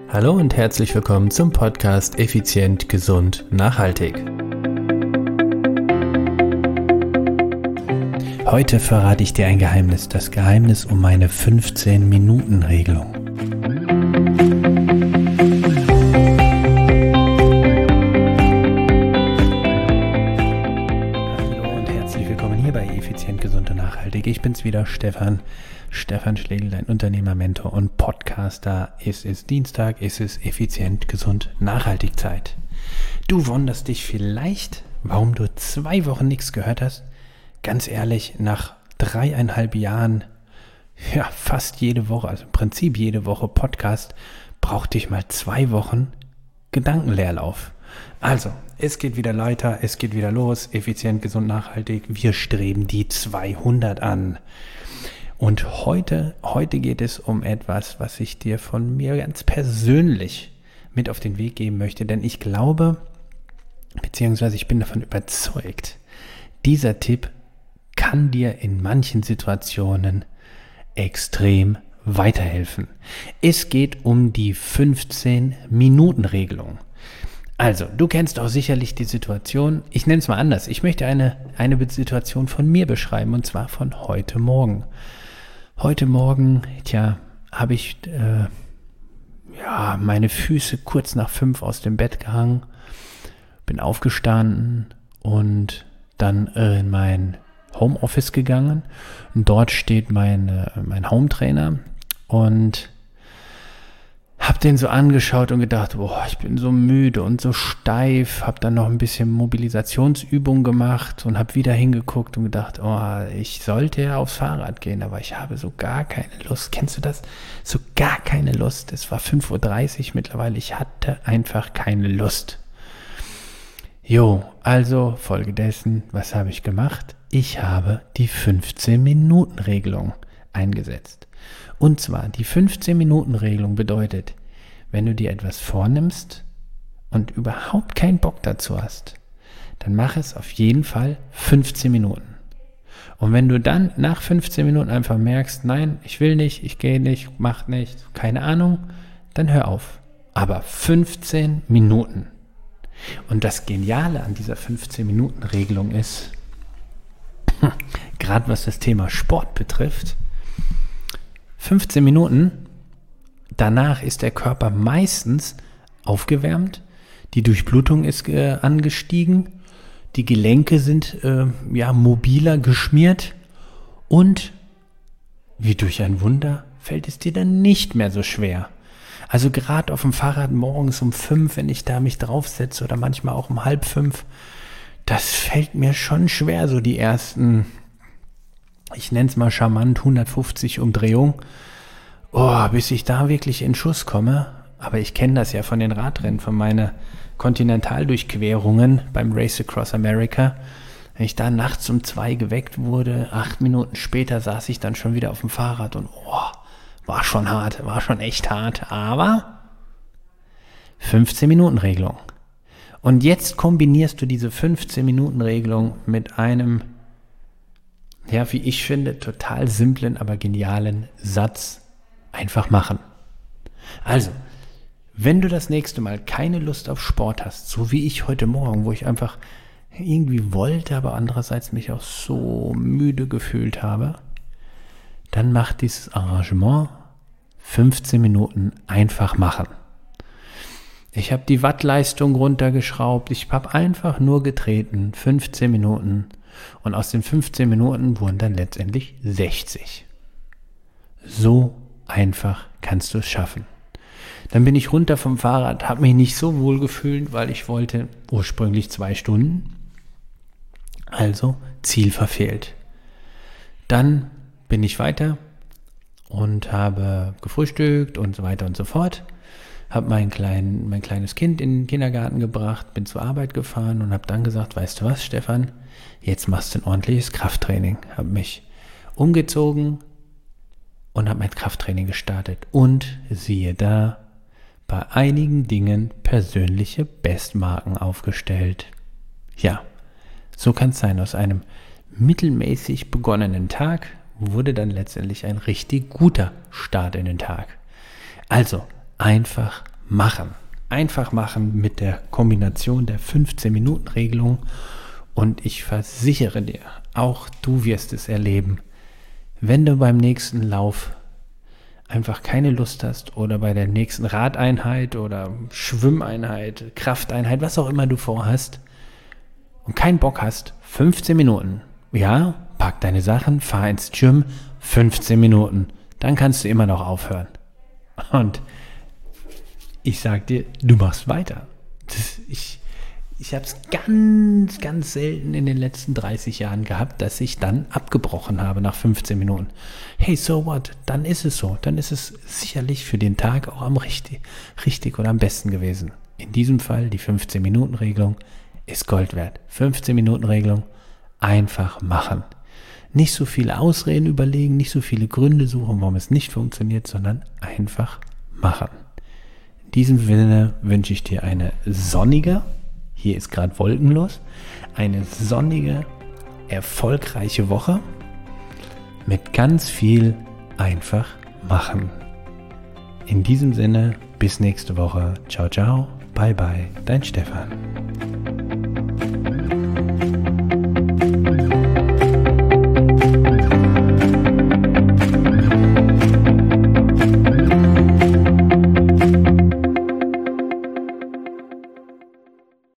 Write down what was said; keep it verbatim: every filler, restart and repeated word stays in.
Hallo und herzlich willkommen zum Podcast Effizient, Gesund, Nachhaltig. Heute verrate ich dir ein Geheimnis, das Geheimnis um meine fünfzehn-Minuten-Regelung. Hallo und herzlich willkommen hier bei Effizient, Gesund und Nachhaltig. Ich bin's wieder, Stefan. Stefan Schlegel, dein Unternehmer, Mentor und Podcaster. Es ist Dienstag, es ist effizient, gesund, nachhaltig Zeit. Du wunderst dich vielleicht, warum du zwei Wochen nichts gehört hast. Ganz ehrlich, nach dreieinhalb Jahren, ja fast jede Woche, also im Prinzip jede Woche Podcast, brauchte ich mal zwei Wochen Gedankenleerlauf. Also, es geht wieder weiter, es geht wieder los, effizient, gesund, nachhaltig. Wir streben die zweihundert an. Und heute, heute geht es um etwas, was ich dir von mir ganz persönlich mit auf den Weg geben möchte. Denn ich glaube, beziehungsweise ich bin davon überzeugt, dieser Tipp kann dir in manchen Situationen extrem weiterhelfen. Es geht um die fünfzehn-Minuten-Regelung. Also, du kennst auch sicherlich die Situation, ich nenne es mal anders. Ich möchte eine, eine Situation von mir beschreiben, und zwar von heute Morgen. Heute Morgen, tja, habe ich äh, ja, meine Füße kurz nach fünf aus dem Bett gehangen, bin aufgestanden und dann äh, in mein Homeoffice gegangen. Und dort steht mein, äh, mein Hometrainer und habe den so angeschaut und gedacht, boah, ich bin so müde und so steif, habe dann noch ein bisschen Mobilisationsübung gemacht und habe wieder hingeguckt und gedacht, oh, ich sollte ja aufs Fahrrad gehen, aber ich habe so gar keine Lust. Kennst du das? So gar keine Lust. Es war fünf Uhr dreißig mittlerweile, ich hatte einfach keine Lust. Jo, also folgedessen, was habe ich gemacht? Ich habe die fünfzehn-Minuten-Regelung eingesetzt. Und zwar, die fünfzehn-Minuten-Regelung bedeutet, wenn du dir etwas vornimmst und überhaupt keinen Bock dazu hast, dann mach es auf jeden Fall fünfzehn Minuten. Und wenn du dann nach fünfzehn Minuten einfach merkst, nein, ich will nicht, ich gehe nicht, mach nicht, keine Ahnung, dann hör auf. Aber fünfzehn Minuten. Und das Geniale an dieser fünfzehn-Minuten-Regelung ist, gerade was das Thema Sport betrifft, fünfzehn Minuten, danach ist der Körper meistens aufgewärmt, die Durchblutung ist äh, angestiegen, die Gelenke sind äh, ja, mobiler geschmiert und wie durch ein Wunder fällt es dir dann nicht mehr so schwer. Also gerade auf dem Fahrrad morgens um fünf, wenn ich da mich draufsetze oder manchmal auch um halb fünf, das fällt mir schon schwer, so die ersten, ich nenne es mal charmant, hundertfünfzig Umdrehungen, oh, bis ich da wirklich in Schuss komme. Aber ich kenne das ja von den Radrennen, von meinen Kontinentaldurchquerungen beim Race Across America. Wenn ich da nachts um zwei geweckt wurde, acht Minuten später saß ich dann schon wieder auf dem Fahrrad und oh, war schon hart, war schon echt hart. Aber fünfzehn-Minuten-Regelung. Und jetzt kombinierst du diese fünfzehn-Minuten-Regelung mit einem, ja, wie ich finde, total simplen, aber genialen Satz: einfach machen. Also, wenn du das nächste Mal keine Lust auf Sport hast, so wie ich heute Morgen, wo ich einfach irgendwie wollte, aber andererseits mich auch so müde gefühlt habe, dann mach dieses Arrangement fünfzehn Minuten einfach machen. Ich habe die Wattleistung runtergeschraubt, ich habe einfach nur getreten, fünfzehn Minuten. Und aus den fünfzehn Minuten wurden dann letztendlich sechzig. So einfach kannst du es schaffen. Dann bin ich runter vom Fahrrad, habe mich nicht so wohl gefühlt, weil ich wollte ursprünglich zwei Stunden. Also Ziel verfehlt. Dann bin ich weiter und habe gefrühstückt und so weiter und so fort. Habe mein, klein, mein kleines Kind in den Kindergarten gebracht, bin zur Arbeit gefahren und habe dann gesagt, weißt du was, Stefan, jetzt machst du ein ordentliches Krafttraining. Habe mich umgezogen und habe mein Krafttraining gestartet. Und siehe da, bei einigen Dingen persönliche Bestmarken aufgestellt. Ja, so kann es sein. Aus einem mittelmäßig begonnenen Tag wurde dann letztendlich ein richtig guter Start in den Tag. Also, einfach machen. Einfach machen mit der Kombination der fünfzehn-Minuten-Regelung und ich versichere dir, auch du wirst es erleben, wenn du beim nächsten Lauf einfach keine Lust hast oder bei der nächsten Radeinheit oder Schwimmeinheit, Krafteinheit, was auch immer du vorhast und keinen Bock hast, fünfzehn Minuten, ja, pack deine Sachen, fahr ins Gym, fünfzehn Minuten, dann kannst du immer noch aufhören. Und ich sag dir, du machst weiter. Das, ich ich habe es ganz, ganz selten in den letzten dreißig Jahren gehabt, dass ich dann abgebrochen habe nach fünfzehn Minuten. Hey, so what? Dann ist es so. Dann ist es sicherlich für den Tag auch am richtig, richtig oder am besten gewesen. In diesem Fall die fünfzehn-Minuten-Regelung ist Gold wert. fünfzehn-Minuten-Regelung, einfach machen. Nicht so viele Ausreden überlegen, nicht so viele Gründe suchen, warum es nicht funktioniert, sondern einfach machen. In diesem Sinne wünsche ich dir eine sonnige, hier ist gerade wolkenlos, eine sonnige, erfolgreiche Woche mit ganz viel einfach machen. In diesem Sinne, bis nächste Woche. Ciao, ciao, bye, bye, dein Stefan.